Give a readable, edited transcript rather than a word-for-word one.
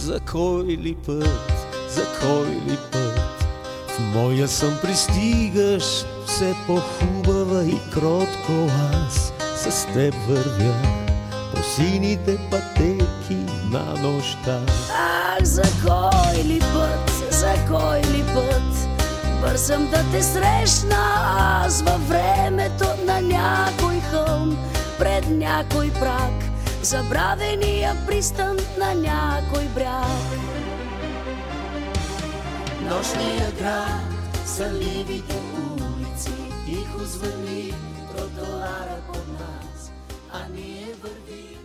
За кой ли път, за кой ли път в моя сън пристигаш? Все по-хубава и кротко аз с теб вървя по сините пътеки на нощта. Ах, за кой ли път, за кой ли път бързам да те срещна аз във времето на някой хълм, пред някой праг, забравения пристан на някой бряг. Нощния град, сънливите улици, тихо звъни тротоара под нас, а ние вървим.